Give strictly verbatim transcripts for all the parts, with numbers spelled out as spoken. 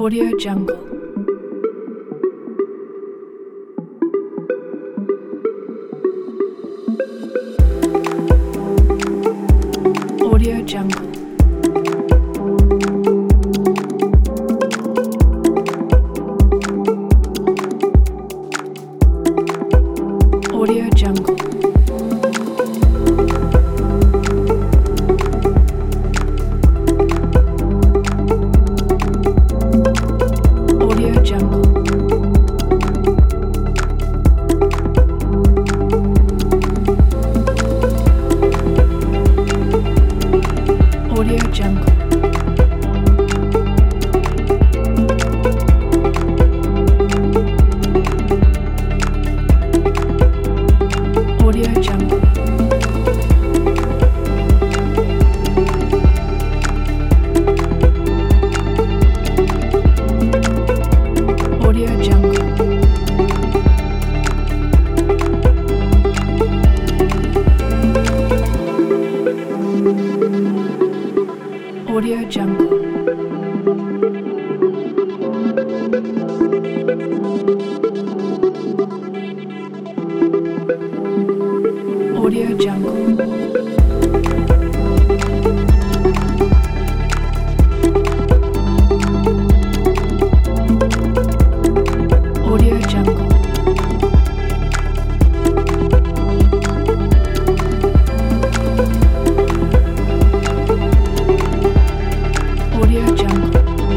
Audio Jungle. Audio Jungle. Audio Jungle. Audio Jungle. Audio Jungle. Audio Jungle. Audio Jungle. Audio Jungle. Audio Jungle. Audio Jungle. Audio Jungle.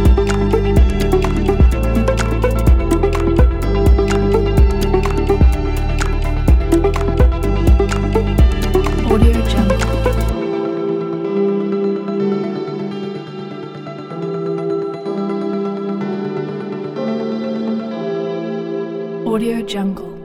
Audio Jungle. Audio Jungle.